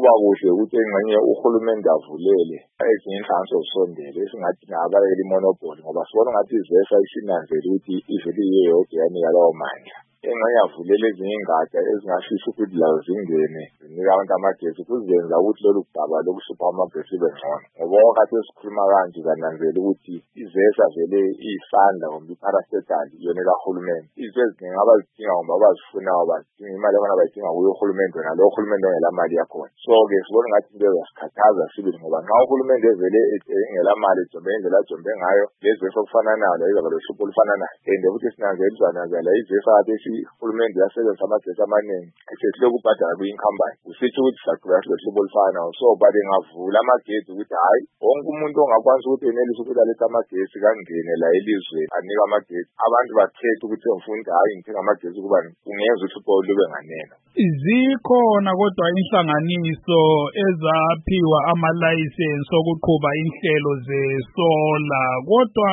kuba kuhle ukuthi engxenye uhulumende avulele ezinye inhlanganiso zisondele esingathi nabalekela imonopoli ngoba sibona ngathi izesa isinanzela ukuthi ivele iyodwa yanika lawo mandla. Engxenye avulela ezinye ingadi ezingafisa ukuthi lazo zingene zinika abantu amagesi kuzenza ukuthi lolu daba lokuhlupha amagesi ibe ngcono. Ngoba wakati esikhuluma kanje kananzela ukuthi izesa vele iyisandla kumbe iparastatal yona kahulumende. Izinto eziningi abazidinga ngoba bazifunayo badinga imali abana bayidinga kuyo uhulumende wena lo hulumende ongela mali yakhona. So-ke sibona ngathi into ezasikhathaza sibili ngoba nxa uhulumende evele engela mali ejombe indlela ajombe ngayo lezesa okufana nayo izaba lohlupho olufana nayo. And futhi sinanzela izesa kade uhulumende uyasebenzisa amagesi amaningi esehluleka ukubhadala kwi-incumbent kusitsho ukuthi saqhubeka silohlobo olufanayo. So babe ngavula amagesi ukuthi hayi wonke umuntu ongakwanisa ukuthi enelise ukuthi alethe amagesi kangene la elizweni anika amagesi. Abantu bakhethe ukuthi ngifuna hayi ngithenga amagesi kuba kungenza uhlupho lube nganeno. Zikhona kodwa inhlanganiso ezaphiwa amalayisensi okuqhuba inhlelo ze-solar kodwa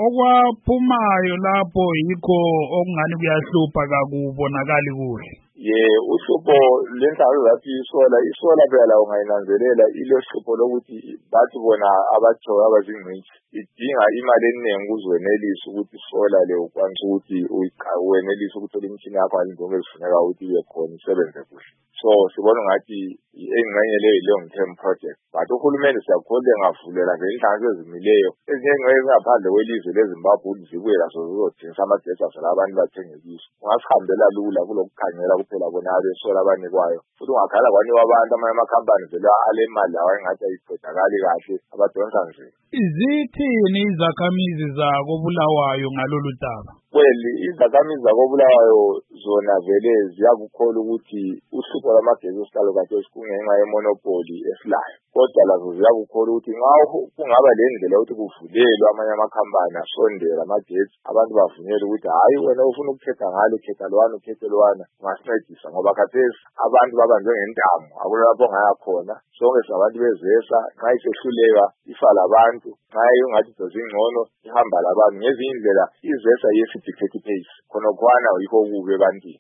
okwaphumayo lapho yikho okungani kuyahlupha kakubonakali kuhle. Uhlupho lenhlalo zathi isola phela ungayinanzelela ile hlupho lokuthi bathi bona abajoya abazingcitshi idinga imali eningi ukuzenelisa ukuthi isola le ukwanisa ukuthi uyenelise ukuthola imishini yakho ngendlela ezifuneka ukuthi ibe khona isebenze kuhle. So sibona ngathi engxenye leyo long term project but uhulumende siyakholwa engavulela nje inhlanganiso ezimileyo ezinye ezingaphandle kwelizwe leZimbabwe zibuye lazo zizothengisa amagesi asala abantu bathenge kiso. Ungasihambela lula kulokukhangela kuphela bona abesola abanikwayo futhi ungakhala kwanikwa abantu amanye amakhampani vele alemali lawa engathi ayiqedakali kahle abadonsa nzima. Izithini izakhamizi zakoBulawayo ngalolu daba? Izakhamizi zakoBulawayo zona vele ziyakukholwa ukuthi uhlupho lwamagesi esihlalo kade kungenxa yemonopoli esilayo. Kodwa lazo ziyakukholwa ukuthi kungaba le ndlela ukuthi kuvulelwe amanye amakhampani asondela amagesi abantu bavunyelwe ukuthi hayi wena ufuna ukukhetha ngalo khetha lwana ukhethe lwana ungasincedisa ngoba khathesi abantu babanjwe ngentamo akulapho ongaya khona. Sonke sabantu bezesa nxa isehluleka ifa labantu nxa ungathi zingcono ihamba labantu ngezinye indlela izesa yesi dictate pace khona kwana yikho kube ebantwini.